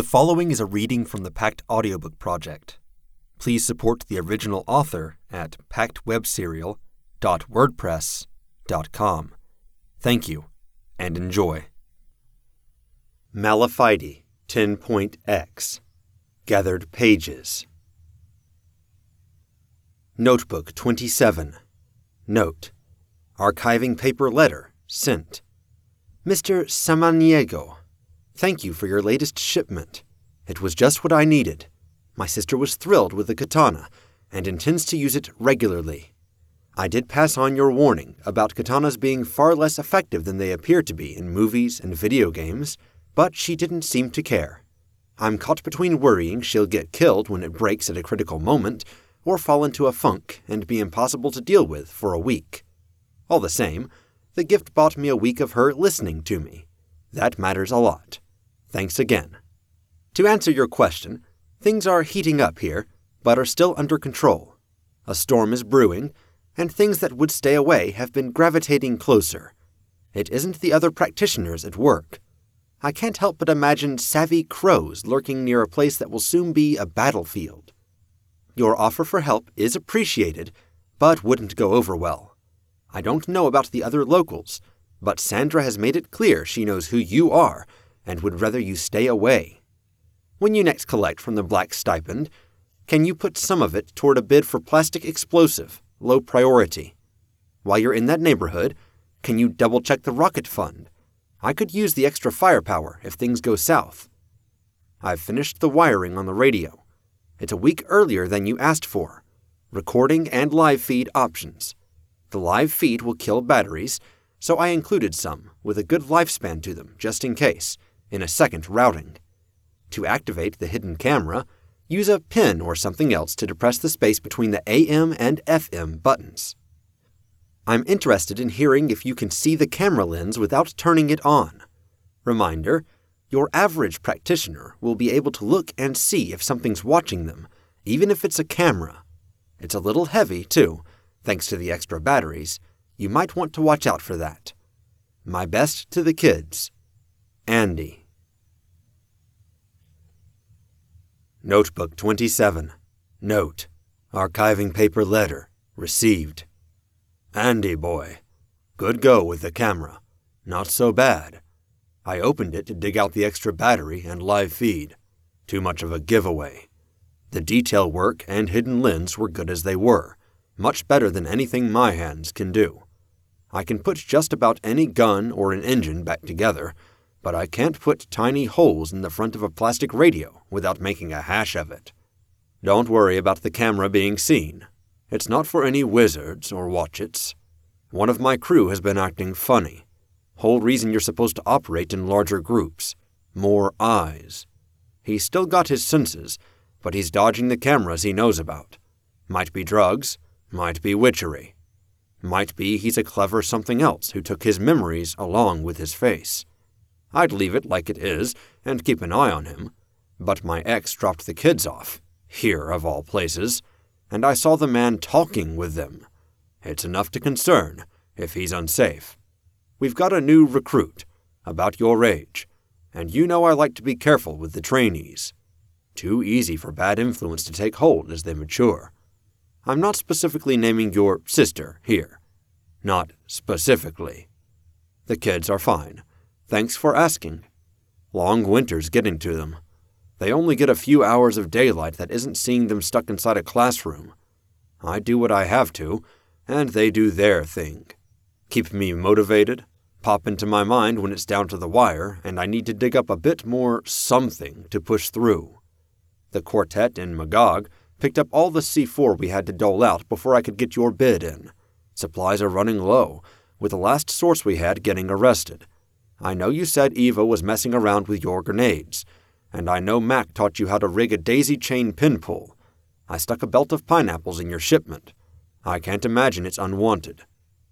The following is a reading from the Pact Audiobook Project. Please support the original author at pactwebserial.wordpress.com. Thank you, and enjoy. Malafide 10.x Gathered Pages. Notebook 27. Note: Archiving paper letter sent. Mr. Samaniego, thank you for your latest shipment. It was just what I needed. My sister was thrilled with the katana and intends to use it regularly. I did pass on your warning about katanas being far less effective than they appear to be in movies and video games, but she didn't seem to care. I'm caught between worrying she'll get killed when it breaks at a critical moment, or fall into a funk and be impossible to deal with for a week. All the same, the gift bought me a week of her listening to me. That matters a lot. Thanks again. To answer your question, things are heating up here, but are still under control. A storm is brewing, and things that would stay away have been gravitating closer. It isn't the other practitioners at work. I can't help but imagine savvy crows lurking near a place that will soon be a battlefield. Your offer for help is appreciated, but wouldn't go over well. I don't know about the other locals, but Sandra has made it clear she knows who you are and would rather you stay away. When you next collect from the Black Stipend, can you put some of it toward a bid for plastic explosive, low priority? While you're in that neighborhood, can you double-check the rocket fund? I could use the extra firepower if things go south. I've finished the wiring on the radio. It's a week earlier than you asked for. Recording and live feed options. The live feed will kill batteries, so I included some with a good lifespan to them just in case, in a second routing. To activate the hidden camera, use a pin or something else to depress the space between the AM and FM buttons. I'm interested in hearing if you can see the camera lens without turning it on. Reminder, your average practitioner will be able to look and see if something's watching them, even if it's a camera. It's a little heavy, too, thanks to the extra batteries. You might want to watch out for that. My best to the kids. Andy. Notebook 27. Note: Archiving paper letter received. Andy boy, good go with the camera. Not so bad. I opened it to dig out the extra battery and live feed. Too much of a giveaway. The detail work and hidden lens were good as they were, much better than anything my hands can do. I can put just about any gun or an engine back together, but I can't put tiny holes in the front of a plastic radio without making a hash of it. Don't worry about the camera being seen. It's not for any wizards or watchets. One of my crew has been acting funny. Whole reason you're supposed to operate in larger groups. More eyes. He's still got his senses, but he's dodging the cameras he knows about. Might be drugs, might be witchery. Might be he's a clever something else who took his memories along with his face. I'd leave it like it is and keep an eye on him, but my ex dropped the kids off, here of all places, and I saw the man talking with them. It's enough to concern if he's unsafe. We've got a new recruit, about your age, and you know I like to be careful with the trainees. Too easy for bad influence to take hold as they mature. I'm not specifically naming your sister here. Not specifically. The kids are fine. Thanks for asking. Long winter's getting to them. They only get a few hours of daylight that isn't seeing them stuck inside a classroom. I do what I have to, and they do their thing. Keep me motivated, pop into my mind when it's down to the wire and I need to dig up a bit more something to push through. The quartet in Magog picked up all the C4 we had to dole out before I could get your bid in. Supplies are running low, with the last source we had getting arrested. I know you said Eva was messing around with your grenades, and I know Mac taught you how to rig a daisy chain pin pull. I stuck a belt of pineapples in your shipment. I can't imagine it's unwanted.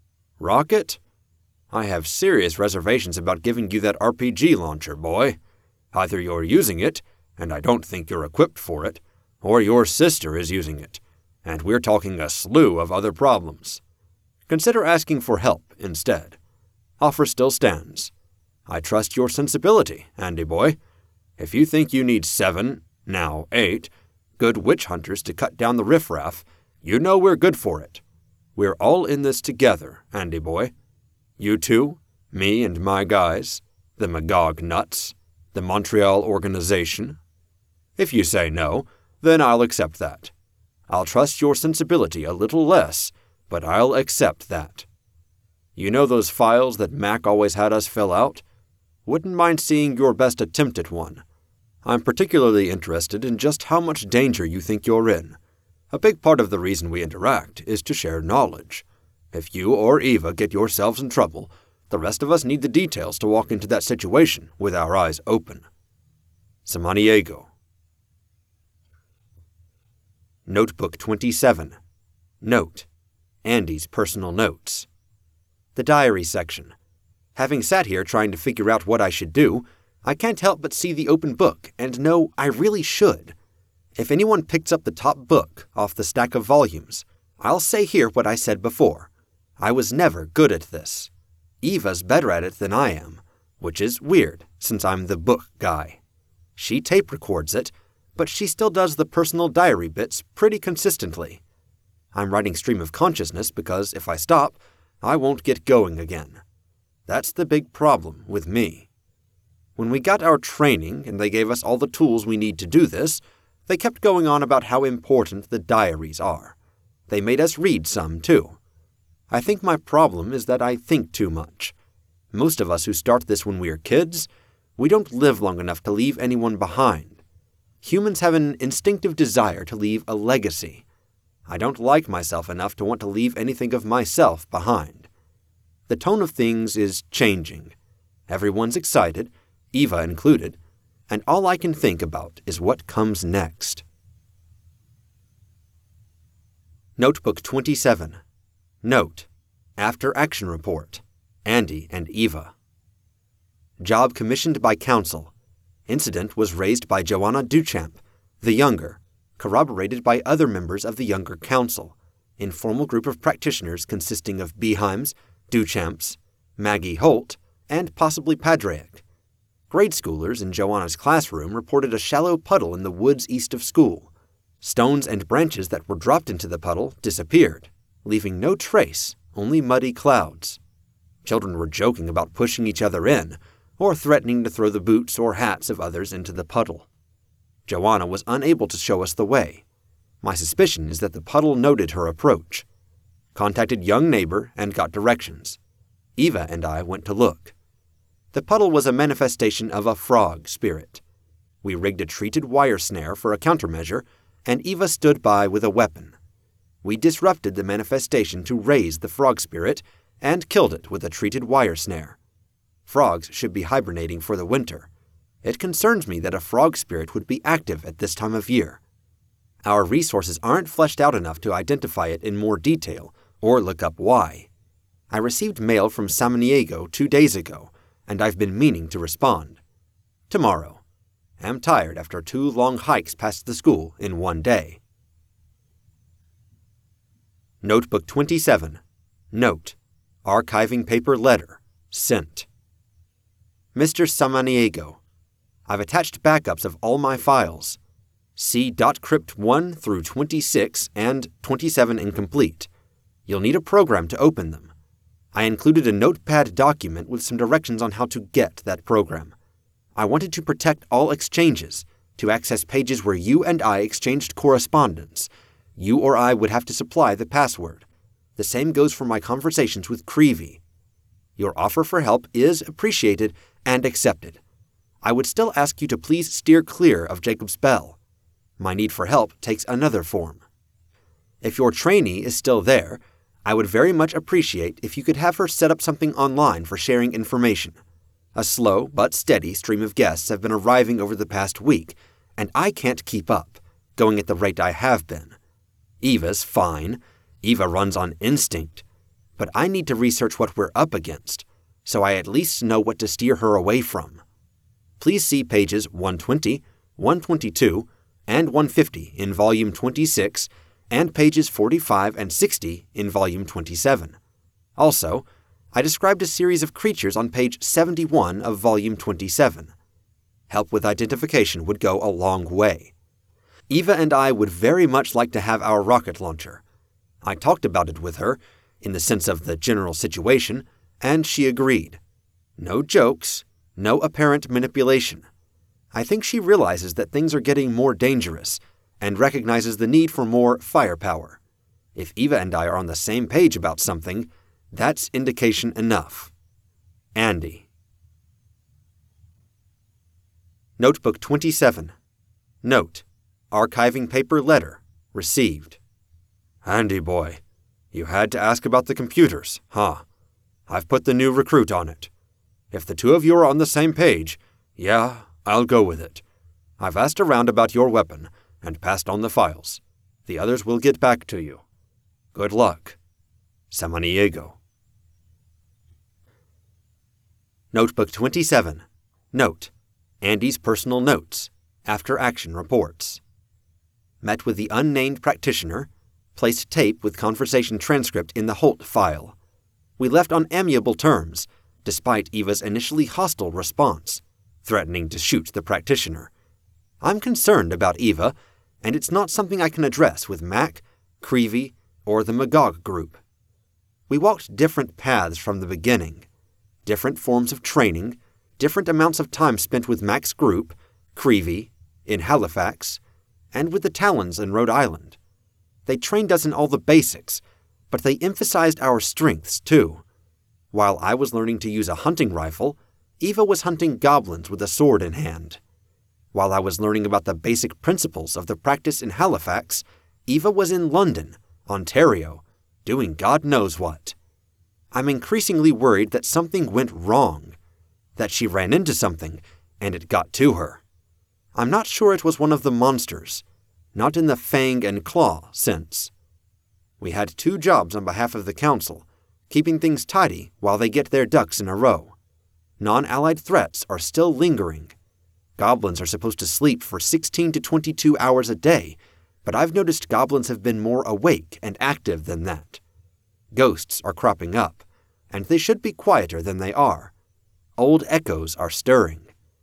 Rocket? I have serious reservations about giving you that RPG launcher, boy. Either you're using it, and I don't think you're equipped for it, or your sister is using it, and we're talking a slew of other problems. Consider asking for help instead. Offer still stands. I trust your sensibility, Andy boy. If you think you need 7, now 8, good witch hunters to cut down the riffraff, you know we're good for it. We're all in this together, Andy boy. You two, me and my guys, the Magog nuts, the Montreal organization. If you say no, then I'll accept that. I'll trust your sensibility a little less, but I'll accept that. You know those files that Mac always had us fill out? Wouldn't mind seeing your best attempt at one. I'm particularly interested in just how much danger you think you're in. A big part of the reason we interact is to share knowledge. If you or Eva get yourselves in trouble, the rest of us need the details to walk into that situation with our eyes open. Samaniego. Notebook 27. Note: Andy's personal notes. The diary section. Having sat here trying to figure out what I should do, I can't help but see the open book and know I really should. If anyone picks up the top book off the stack of volumes, I'll say here what I said before. I was never good at this. Eva's better at it than I am, which is weird since I'm the book guy. She tape records it, but she still does the personal diary bits pretty consistently. I'm writing stream of consciousness because if I stop, I won't get going again. That's the big problem with me. When we got our training and they gave us all the tools we need to do this, they kept going on about how important the diaries are. They made us read some, too. I think my problem is that I think too much. Most of us who start this when we are kids, we don't live long enough to leave anyone behind. Humans have an instinctive desire to leave a legacy. I don't like myself enough to want to leave anything of myself behind. The tone of things is changing. Everyone's excited, Eva included, and all I can think about is what comes next. Notebook 27. Note: After Action Report. Andy and Eva. Job commissioned by Council. Incident was raised by Joanna Duchamp, the younger, corroborated by other members of the younger council, informal group of practitioners consisting of Beheims, Duchamps, Maggie Holt, and possibly Padraic. Grade schoolers in Joanna's classroom reported a shallow puddle in the woods east of school. Stones and branches that were dropped into the puddle disappeared, leaving no trace, only muddy clouds. Children were joking about pushing each other in, or threatening to throw the boots or hats of others into the puddle. Joanna was unable to show us the way. My suspicion is that the puddle noted her approach. Contacted young neighbor and got directions. Eva and I went to look. The puddle was a manifestation of a frog spirit. We rigged a treated wire snare for a countermeasure, and Eva stood by with a weapon. We disrupted the manifestation to raise the frog spirit and killed it with a treated wire snare. Frogs should be hibernating for the winter. It concerns me that a frog spirit would be active at this time of year. Our resources aren't fleshed out enough to identify it in more detail or look up why. I received mail from Samaniego 2 days ago, and I've been meaning to respond. Tomorrow. I'm tired after 2 long hikes past the school in 1 day. Notebook 27. Note: Archiving paper letter. Sent. Mr. Samaniego, I've attached backups of all my files. See .crypt 1 through 26 and 27 incomplete. You'll need a program to open them. I included a notepad document with some directions on how to get that program. I wanted to protect all exchanges, to access pages where you and I exchanged correspondence. You or I would have to supply the password. The same goes for my conversations with Creevy. Your offer for help is appreciated and accepted. I would still ask you to please steer clear of Jacob's Bell. My need for help takes another form. If your trainee is still there, I would very much appreciate if you could have her set up something online for sharing information. A slow but steady stream of guests have been arriving over the past week, and I can't keep up, going at the rate I have been. Eva's fine. Eva runs on instinct. But I need to research what we're up against, so I at least know what to steer her away from. Please see pages 120, 122, and 150 in Volume 26, and pages 45 and 60 in Volume 27. Also, I described a series of creatures on page 71 of Volume 27. Help with identification would go a long way. Eva and I would very much like to have our rocket launcher. I talked about it with her, in the sense of the general situation, and she agreed. No jokes, no apparent manipulation. I think she realizes that things are getting more dangerous and recognizes the need for more firepower. If Eva and I are on the same page about something, that's indication enough. Andy. Notebook 27. Note: archiving paper letter received. Andy boy, you had to ask about the computers, huh? I've put the new recruit on it. If the two of you are on the same page, yeah, I'll go with it. I've asked around about your weapon and passed on the files. The others will get back to you. Good luck. Samaniego. Notebook 27. Note: Andy's personal notes, after action reports. Met with the unnamed practitioner, placed tape with conversation transcript in the Holt file. We left on amiable terms, despite Eva's initially hostile response, threatening to shoot the practitioner. I'm concerned about Eva, and it's not something I can address with Mac, Creevy, or the Magog group. We walked different paths from the beginning, different forms of training, different amounts of time spent with Mac's group, Creevy, in Halifax, and with the Talons in Rhode Island. They trained us in all the basics, but they emphasized our strengths too. While I was learning to use a hunting rifle, Eva was hunting goblins with a sword in hand. While I was learning about the basic principles of the practice in Halifax, Eva was in London, Ontario, doing God knows what. I'm increasingly worried that something went wrong, that she ran into something and it got to her. I'm not sure it was one of the monsters, not in the fang and claw sense. We had 2 jobs on behalf of the council, keeping things tidy while they get their ducks in a row. Non-allied threats are still lingering. Goblins are supposed to sleep for 16 to 22 hours a day, but I've noticed goblins have been more awake and active than that. Ghosts are cropping up, and they should be quieter than they are. Old echoes are stirring.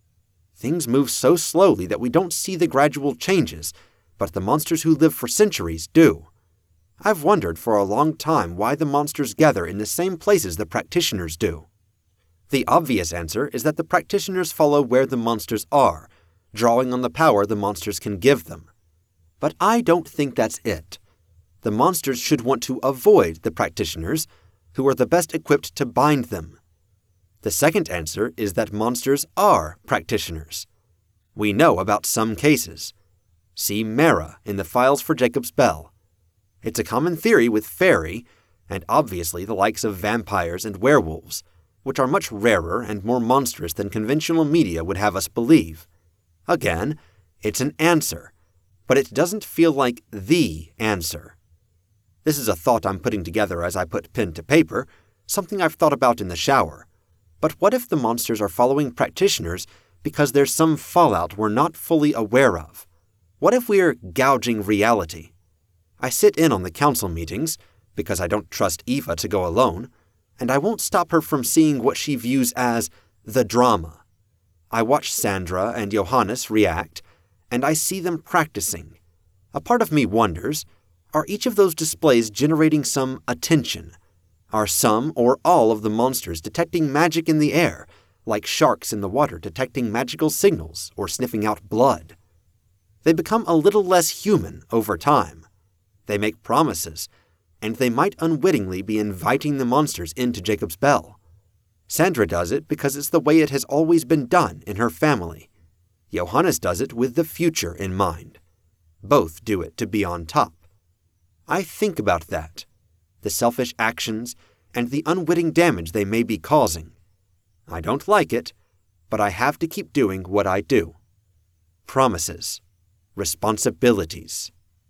Things move so slowly that we don't see the gradual changes, but the monsters who live for centuries do. I've wondered for a long time why the monsters gather in the same places the practitioners do. The obvious answer is that the practitioners follow where the monsters are, drawing on the power the monsters can give them. But I don't think that's it. The monsters should want to avoid the practitioners, who are the best equipped to bind them. The second answer is that monsters are practitioners. We know about some cases. See Mara in the files for Jacob's Bell. It's a common theory with fairy, and obviously the likes of vampires and werewolves, which are much rarer and more monstrous than conventional media would have us believe. Again, it's an answer, but it doesn't feel like the answer. This is a thought I'm putting together as I put pen to paper, something I've thought about in the shower. But what if the monsters are following practitioners because there's some fallout we're not fully aware of? What if we're gouging reality? I sit in on the council meetings, because I don't trust Eva to go alone, and I won't stop her from seeing what she views as the drama. I watch Sandra and Johannes react, and I see them practicing. A part of me wonders, are each of those displays generating some attention? Are some or all of the monsters detecting magic in the air, like sharks in the water detecting magical signals or sniffing out blood? They become a little less human over time. They make promises, and they might unwittingly be inviting the monsters into Jacob's Bell. Sandra does it because it's the way it has always been done in her family. Johannes does it with the future in mind. Both do it to be on top. I think about that, the selfish actions and the unwitting damage they may be causing. I don't like it, but I have to keep doing what I do. Promises. Responsibilities.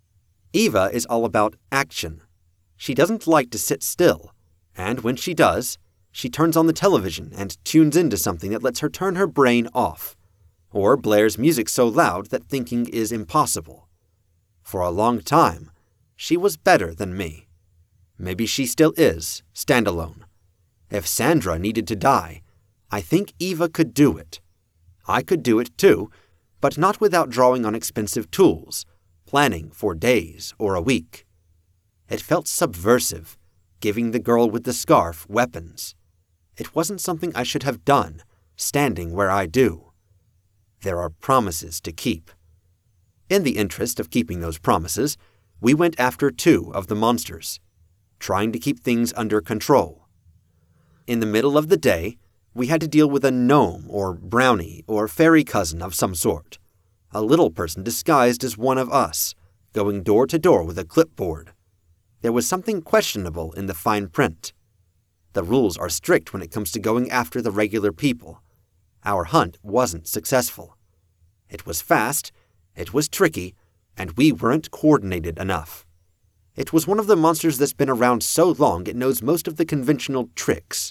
Eva is all about action. She doesn't like to sit still, and when she does, she turns on the television and tunes into something that lets her turn her brain off, or blares music so loud that thinking is impossible. For a long time, she was better than me. Maybe she still is, standalone. If Sandra needed to die, I think Eva could do it. I could do it too, but not without drawing on expensive tools, planning for days or a week. It felt subversive, giving the girl with the scarf weapons. It wasn't something I should have done, standing where I do. There are promises to keep. In the interest of keeping those promises, we went after 2 of the monsters, trying to keep things under control. In the middle of the day, we had to deal with a gnome or brownie or fairy cousin of some sort, a little person disguised as one of us, going door to door with a clipboard. There was something questionable in the fine print. The rules are strict when it comes to going after the regular people. Our hunt wasn't successful. It was fast, it was tricky, and we weren't coordinated enough. It was one of the monsters that's been around so long it knows most of the conventional tricks.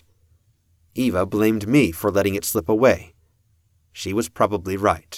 Eva blamed me for letting it slip away. She was probably right.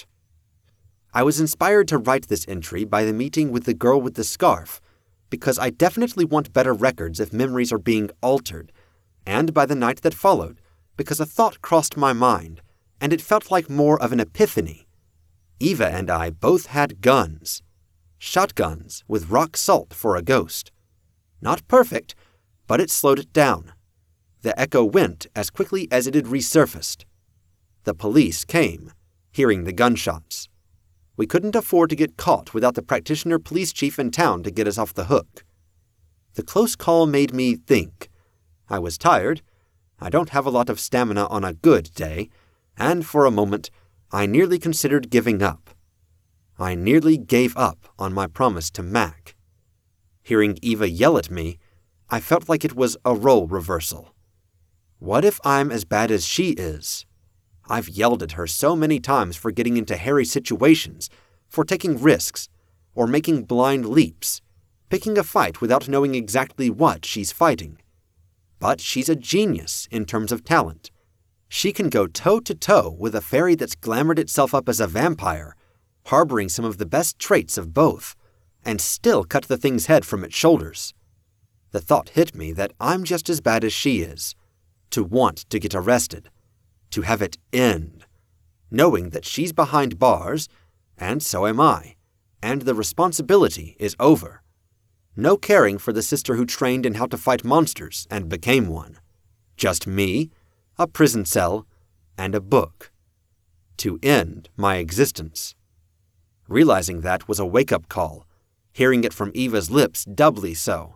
I was inspired to write this entry by the meeting with the girl with the scarf, because I definitely want better records if memories are being altered, and by the night that followed, because a thought crossed my mind, and it felt like more of an epiphany. Eva and I both had guns. Shotguns with rock salt for a ghost. Not perfect, but it slowed it down. The echo went as quickly as it had resurfaced. The police came, hearing the gunshots. We couldn't afford to get caught without the practitioner police chief in town to get us off the hook. The close call made me think. I was tired. I don't have a lot of stamina on a good day, and for a moment, I nearly considered giving up. I nearly gave up on my promise to Mac. Hearing Eva yell at me, I felt like it was a role reversal. What if I'm as bad as she is? I've yelled at her so many times for getting into hairy situations, for taking risks, or making blind leaps, picking a fight without knowing exactly what she's fighting. But she's a genius in terms of talent. She can go toe-to-toe with a fairy that's glamored itself up as a vampire, harboring some of the best traits of both, and still cut the thing's head from its shoulders. The thought hit me that I'm just as bad as she is, to want to get arrested, to have it end, knowing that she's behind bars, and so am I, and the responsibility is over. No caring for the sister who trained in how to fight monsters and became one. Just me, a prison cell, and a book. To end my existence. Realizing that was a wake-up call, hearing it from Eva's lips doubly so.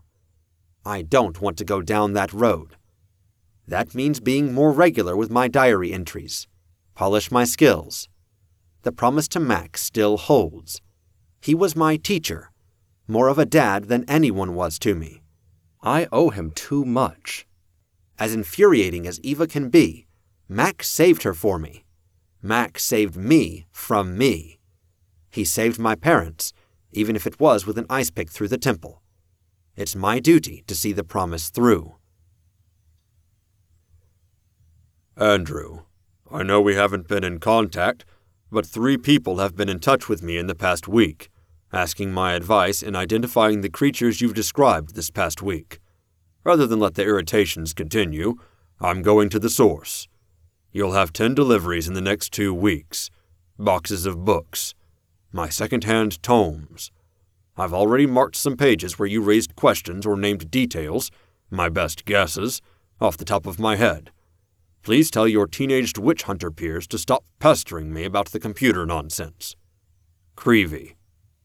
I don't want to go down that road. That means being more regular with my diary entries. Polish my skills. The promise to Mac still holds. He was my teacher, more of a dad than anyone was to me. I owe him too much. As infuriating as Eva can be, Mac saved her for me. Mac saved me from me. He saved my parents, even if it was with an ice pick through the temple. It's my duty to see the promise through. Andrew, I know we haven't been in contact, but 3 people have been in touch with me in the past week, asking my advice in identifying the creatures you've described this past week. Rather than let the irritations continue, I'm going to the source. You'll have 10 deliveries in the next 2 weeks. Boxes of books. My second-hand tomes. I've already marked some pages where you raised questions or named details, my best guesses, off the top of my head. Please tell your teenaged witch hunter peers to stop pestering me about the computer nonsense. Creevy.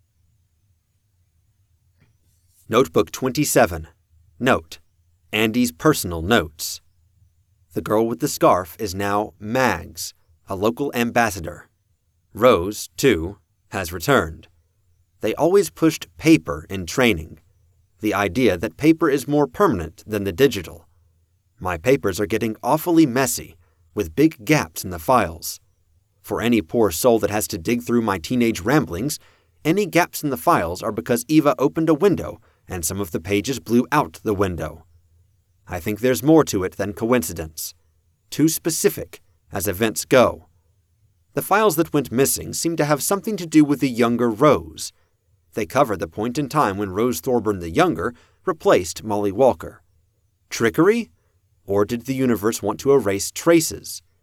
Notebook 27. Note: Andy's personal notes. The girl with the scarf is now Mags, a local ambassador. Rose, too, has returned. They always pushed paper in training, the idea that paper is more permanent than the digital. My papers are getting awfully messy, with big gaps in the files. For any poor soul that has to dig through my teenage ramblings, any gaps in the files are because Eva opened a window and some of the pages blew out the window. I think there's more to it than coincidence. Too specific, as events go. The files that went missing seem to have something to do with the younger Rose. They cover the point in time when Rose Thorburn the Younger replaced Molly Walker. Trickery? Or did the universe want to erase traces?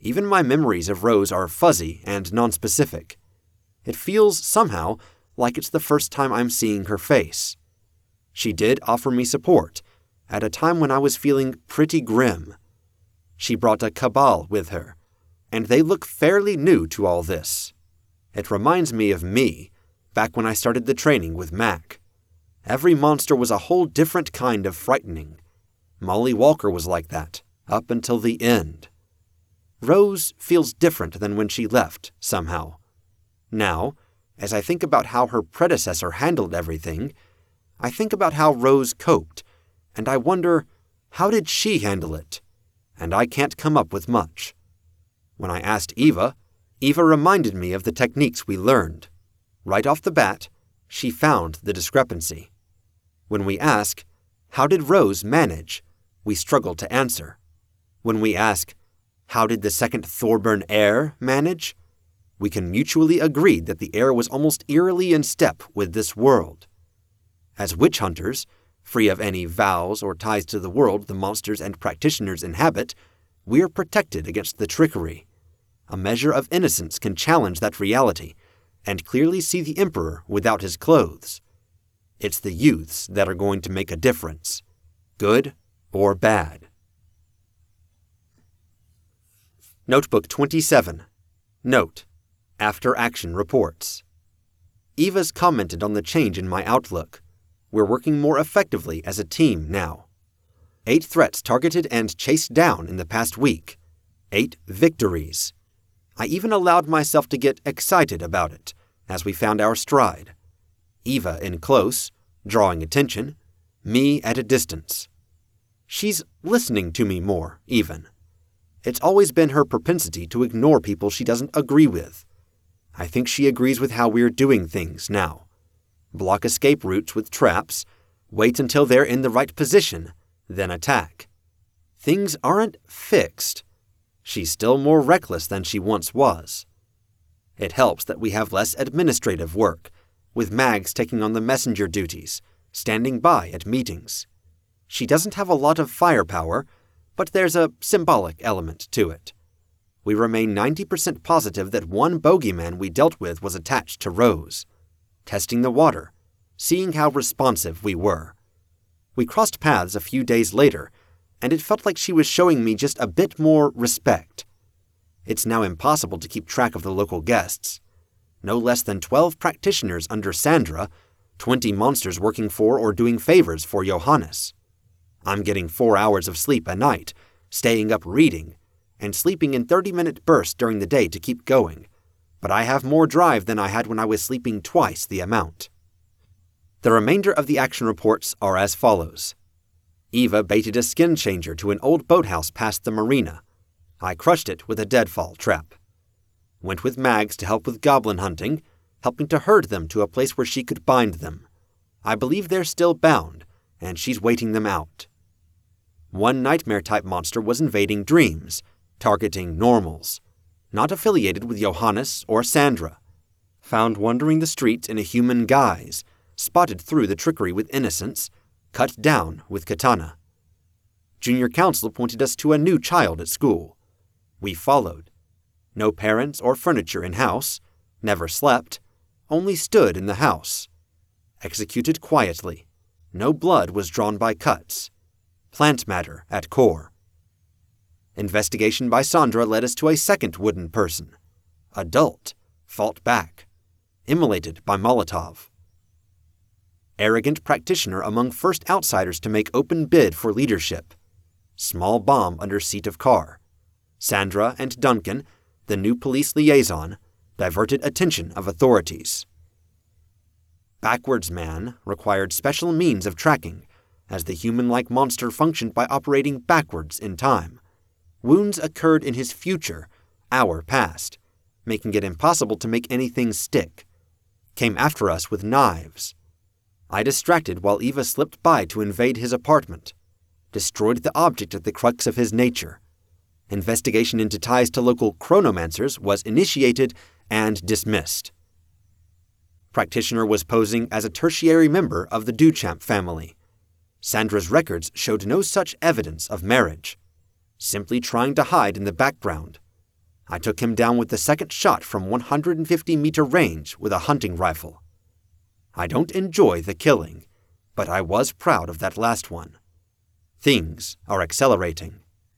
Even my memories of Rose are fuzzy and nonspecific. It feels, somehow, like it's the first time I'm seeing her face. She did offer me support, at a time when I was feeling pretty grim. She brought a cabal with her, and they look fairly new to all this. It reminds me of me, back when I started the training with Mac. Every monster was a whole different kind of frightening. Molly Walker was like that, up until the end. Rose feels different than when she left, somehow. Now, as I think about how her predecessor handled everything, I think about how Rose coped, and I wonder, how did she handle it? And I can't come up with much. When I asked Eva reminded me of the techniques we learned. Right off the bat, she found the discrepancy. When we ask, how did Rose manage? We struggle to answer. When we ask, how did the second Thorburn heir manage? We can mutually agree that the heir was almost eerily in step with this world. As witch hunters, free of any vows or ties to the world the monsters and practitioners inhabit, we are protected against the trickery. A measure of innocence can challenge that reality, and clearly see the Emperor without his clothes. It's the youths that are going to make a difference, good or bad. Notebook 27. Note: After action reports. Eva's commented on the change in my outlook. We're working more effectively as a team now. 8 threats targeted and chased down in the past week. 8 victories. I even allowed myself to get excited about it, as we found our stride. Eva in close, drawing attention, me at a distance. She's listening to me more, even. It's always been her propensity to ignore people she doesn't agree with. I think she agrees with how we're doing things now. Block escape routes with traps, wait until they're in the right position, then attack. Things aren't fixed. She's still more reckless than she once was. It helps that we have less administrative work, with Mags taking on the messenger duties, standing by at meetings. She doesn't have a lot of firepower, but there's a symbolic element to it. We remain 90% positive that one bogeyman we dealt with was attached to Rose. Testing the water, seeing how responsive we were. We crossed paths a few days later, and it felt like she was showing me just a bit more respect. It's now impossible to keep track of the local guests. No less than 12 practitioners under Sandra, 20 monsters working for or doing favors for Johannes. I'm getting 4 hours of sleep a night, staying up reading, and sleeping in 30-minute bursts during the day to keep going, but I have more drive than I had when I was sleeping twice the amount. The remainder of the action reports are as follows. Eva baited a skin changer to an old boathouse past the marina. I crushed it with a deadfall trap. Went with Mags to help with goblin hunting, helping to herd them to a place where she could bind them. I believe they're still bound, and she's waiting them out. One nightmare-type monster was invading dreams, targeting normals, not affiliated with Johannes or Sandra. Found wandering the streets in a human guise, spotted through the trickery with innocence, cut down with katana. Junior counsel pointed us to a new child at school. We followed. No parents or furniture in house, never slept, only stood in the house. Executed quietly. No blood was drawn by cuts. Plant matter at core. Investigation by Sandra led us to a second wooden person. Adult, fought back. Immolated by Molotov. Arrogant practitioner among first outsiders to make open bid for leadership. Small bomb under seat of car. Sandra and Duncan, the new police liaison, diverted attention of authorities. Backwards man required special means of tracking, as the human-like monster functioned by operating backwards in time. Wounds occurred in his future, our past, making it impossible to make anything stick. Came after us with knives. I distracted while Eva slipped by to invade his apartment. Destroyed the object at the crux of his nature. Investigation into ties to local chronomancers was initiated and dismissed. Practitioner was posing as a tertiary member of the Duchamp family. Sandra's records showed no such evidence of marriage. Simply trying to hide in the background. I took him down with the second shot from 150-meter range with a hunting rifle. I don't enjoy the killing, but I was proud of that last one. Things are accelerating.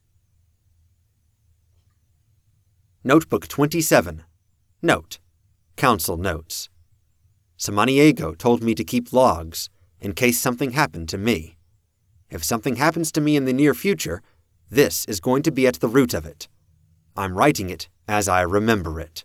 Notebook 27. Note. Council notes. Samaniego told me to keep logs in case something happened to me. If something happens to me in the near future, this is going to be at the root of it. I'm writing it as I remember it.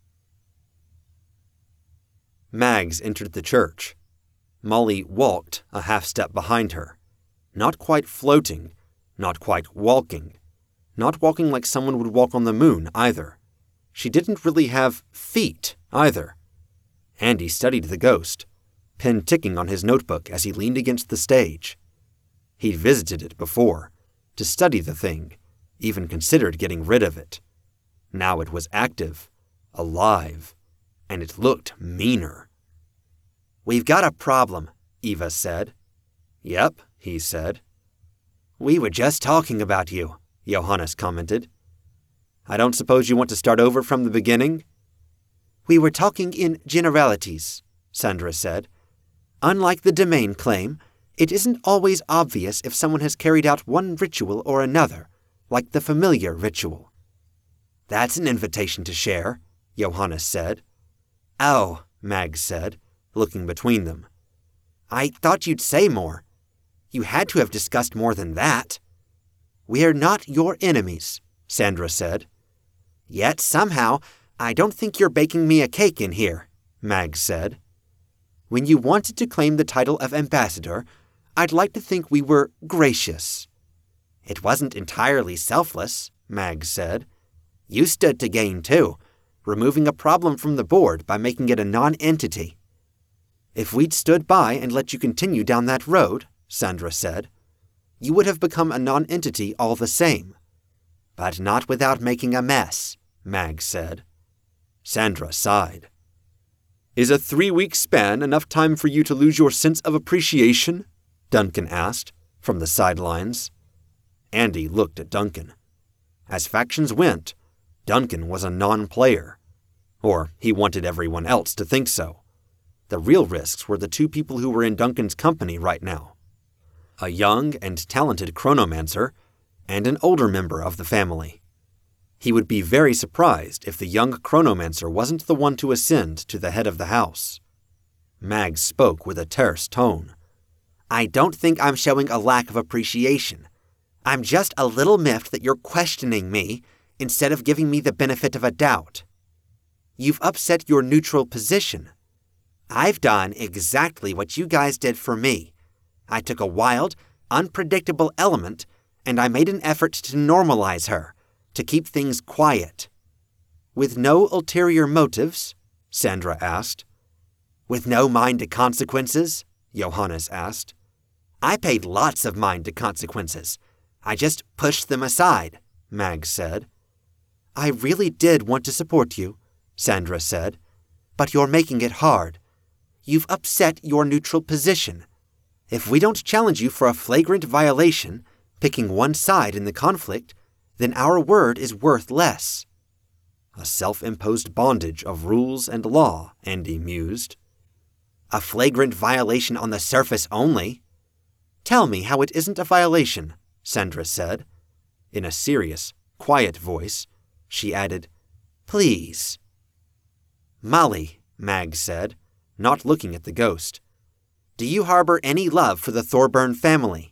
Mags entered the church. Molly walked a half-step behind her. Not quite floating, not quite walking. Not walking like someone would walk on the moon, either. She didn't really have feet, either. Andy studied the ghost, pen ticking on his notebook as he leaned against the stage. He'd visited it before, to study the thing, even considered getting rid of it. Now it was active, alive, and it looked meaner. "We've got a problem," Eva said. "Yep," he said. "We were just talking about you," Johannes commented. "I don't suppose you want to start over from the beginning?" "We were talking in generalities," Sandra said. "Unlike the domain claim, it isn't always obvious if someone has carried out one ritual or another, like the familiar ritual." "That's an invitation to share," Johannes said. "Oh," Mags said, looking between them. "I thought you'd say more. You had to have discussed more than that." "We're not your enemies," Sandra said. "Yet somehow, I don't think you're baking me a cake in here," Mags said. "When you wanted to claim the title of ambassador, I'd like to think we were gracious." "It wasn't entirely selfless," Mags said. "You stood to gain, too, removing a problem from the board by making it a non-entity." "If we'd stood by and let you continue down that road," Sandra said, "you would have become a non-entity all the same." "But not without making a mess," Mags said. Sandra sighed. "Is a 3-week span enough time for you to lose your sense of appreciation?" Duncan asked, from the sidelines. Andy looked at Duncan. As factions went, Duncan was a non-player. Or he wanted everyone else to think so. The real risks were the two people who were in Duncan's company right now. A young and talented chronomancer, and an older member of the family. He would be very surprised if the young chronomancer wasn't the one to ascend to the head of the house. Mags spoke with a terse tone. "I don't think I'm showing a lack of appreciation. I'm just a little miffed that you're questioning me instead of giving me the benefit of a doubt. You've upset your neutral position. I've done exactly what you guys did for me. I took a wild, unpredictable element, and I made an effort to normalize her, to keep things quiet." "With no ulterior motives?" Sandra asked. "With no mind to consequences?" Johannes asked. "I paid lots of mind to consequences. I just pushed them aside," Mags said. "I really did want to support you," Sandra said, "but you're making it hard. You've upset your neutral position. If we don't challenge you for a flagrant violation, picking one side in the conflict, then our word is worth less." A self-imposed bondage of rules and law, Andy mused. "A flagrant violation on the surface only." "Tell me how it isn't a violation," Sandra said. In a serious, quiet voice, she added, "Please." "Molly," Mags said, not looking at the ghost, "do you harbor any love for the Thorburn family?"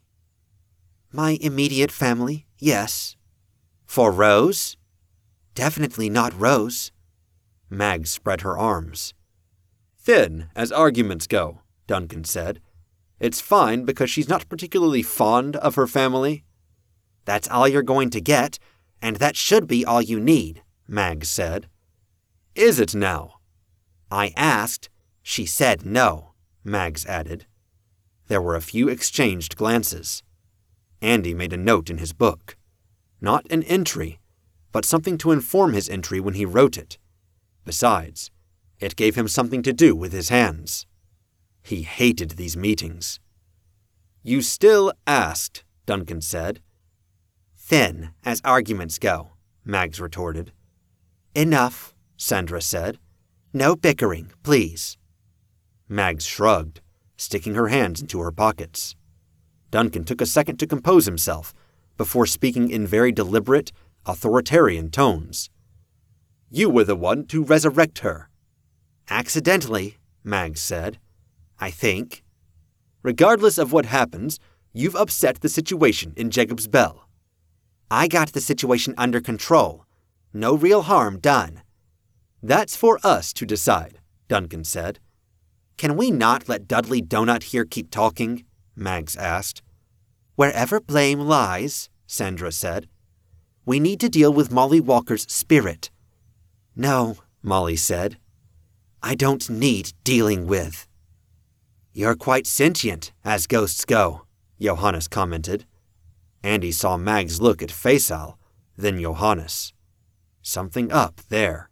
"My immediate family, yes." "For Rose?" "Definitely not Rose." Mags spread her arms. "Then, as arguments go," Duncan said, "it's fine because she's not particularly fond of her family." "That's all you're going to get, and that should be all you need," Mags said. "Is it now?" "I asked. She said no," Mags added. There were a few exchanged glances. Andy made a note in his book. Not an entry, but something to inform his entry when he wrote it. Besides, it gave him something to do with his hands. He hated these meetings. "You still asked," Duncan said. "Thin, as arguments go," Mags retorted. Enough, Sandra said. No bickering, please. Mags shrugged, sticking her hands into her pockets. Duncan took a second to compose himself before speaking in very deliberate, authoritarian tones. You were the one to resurrect her. Accidentally, Mags said. I think. Regardless of what happens, you've upset the situation in Jacob's Bell. I got the situation under control. No real harm done. That's for us to decide, Duncan said. Can we not let Dudley Donut here keep talking? Mags asked. Wherever blame lies, Sandra said. We need to deal with Molly Walker's spirit. No, Molly said. I don't need dealing with. You're quite sentient, as ghosts go, Johannes commented. Andy saw Mags look at Faisal, then Johannes. Something up there.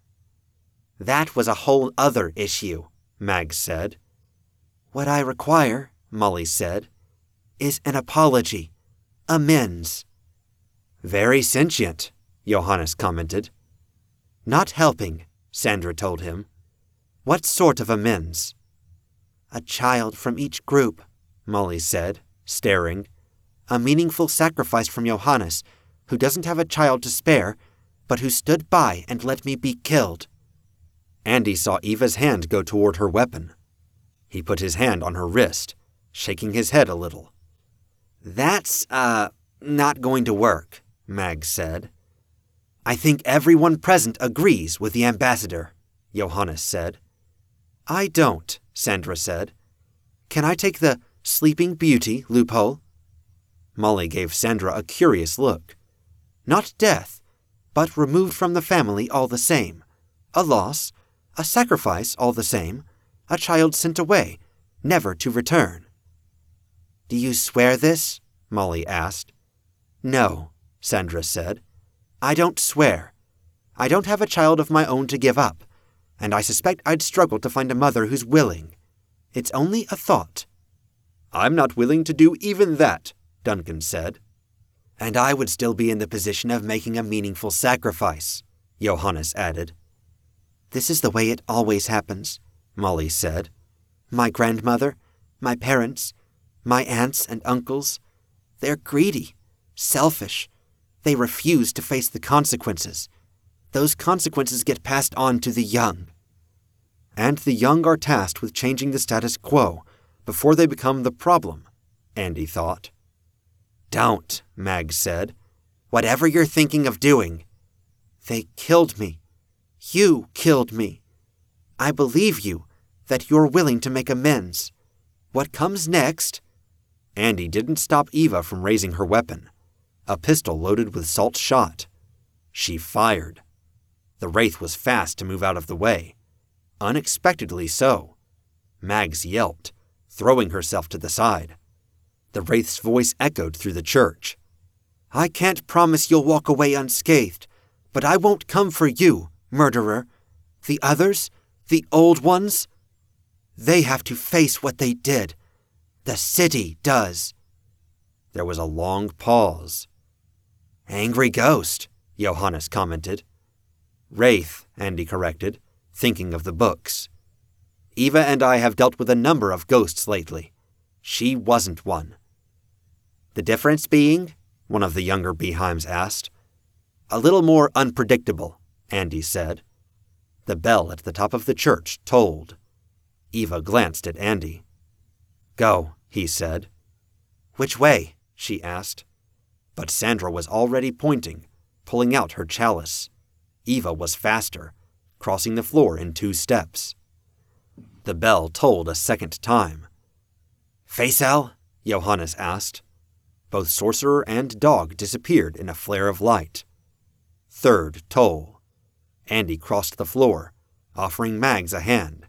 That was a whole other issue, Mags said. What I require, Molly said, is an apology. Amends. Very sentient, Johannes commented. Not helping, Sandra told him. What sort of amends? A child from each group, Molly said, staring. A meaningful sacrifice from Johannes, who doesn't have a child to spare, but who stood by and let me be killed. Andy saw Eva's hand go toward her weapon. He put his hand on her wrist, shaking his head a little. That's, not going to work, Mags said. I think everyone present agrees with the ambassador, Johannes said. I don't, Sandra said. Can I take the Sleeping Beauty loophole? Molly gave Sandra a curious look. Not death, but removed from the family all the same. A loss, a sacrifice all the same, a child sent away, never to return. Do you swear this? Molly asked. No, Sandra said. I don't swear. I don't have a child of my own to give up, and I suspect I'd struggle to find a mother who's willing. It's only a thought. I'm not willing to do even that, Duncan said. And I would still be in the position of making a meaningful sacrifice, Johannes added. This is the way it always happens, Molly said. My grandmother, my parents, my aunts and uncles, they're greedy, selfish. They refuse to face the consequences. Those consequences get passed on to the young. And the young are tasked with changing the status quo before they become the problem, Andy thought. Don't, Mags said. Whatever you're thinking of doing. They killed me. You killed me. I believe you, that you're willing to make amends. What comes next? Andy didn't stop Eva from raising her weapon, a pistol loaded with salt shot. She fired. The wraith was fast to move out of the way. Unexpectedly so. Mags yelped, throwing herself to the side. The wraith's voice echoed through the church. I can't promise you'll walk away unscathed, but I won't come for you, murderer. The others, the old ones, they have to face what they did. The city does. There was a long pause. Angry ghost, Johannes commented. Wraith, Andy corrected, thinking of the books. Eva and I have dealt with a number of ghosts lately. She wasn't one. The difference being? One of the younger Beheims asked. A little more unpredictable, Andy said. The bell at the top of the church tolled. Eva glanced at Andy. Go, he said. Which way? She asked. But Sandra was already pointing, pulling out her chalice. Eva was faster, crossing the floor in 2 steps. The bell tolled a second time. Faisal? Johannes asked. Both sorcerer and dog disappeared in a flare of light. Third toll. Andy crossed the floor, offering Mags a hand.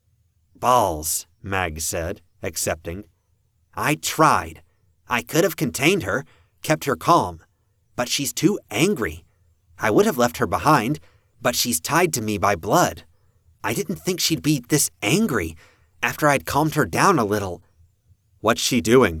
Balls, Mags said, accepting. I tried. I could have contained her, kept her calm, but she's too angry. I would have left her behind, but she's tied to me by blood. I didn't think she'd be this angry after I'd calmed her down a little. What's she doing?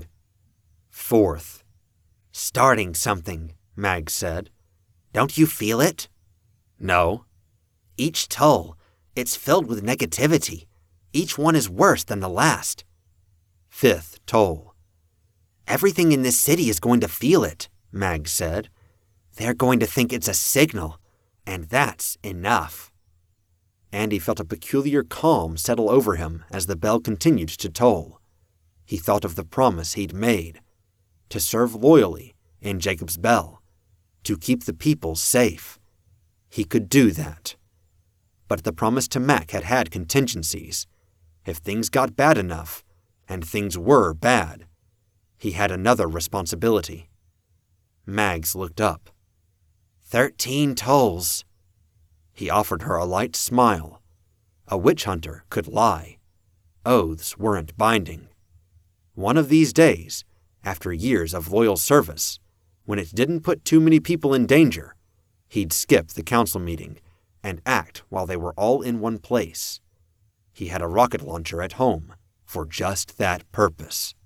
Fourth. Starting something, Mags said. Don't you feel it? No. Each toll, it's filled with negativity. Each one is worse than the last. Fifth toll. Everything in this city is going to feel it, Mag said. They're going to think it's a signal, and that's enough. Andy felt a peculiar calm settle over him as the bell continued to toll. He thought of the promise he'd made, to serve loyally in Jacob's Bell, to keep the people safe. He could do that. But the promise to Mac had had contingencies. If things got bad enough, and things were bad, he had another responsibility. Mags looked up. 13 tolls. He offered her a light smile. A witch hunter could lie. Oaths weren't binding. One of these days, after years of loyal service, when it didn't put too many people in danger, he'd skip the council meeting and act while they were all in one place. He had a rocket launcher at home for just that purpose.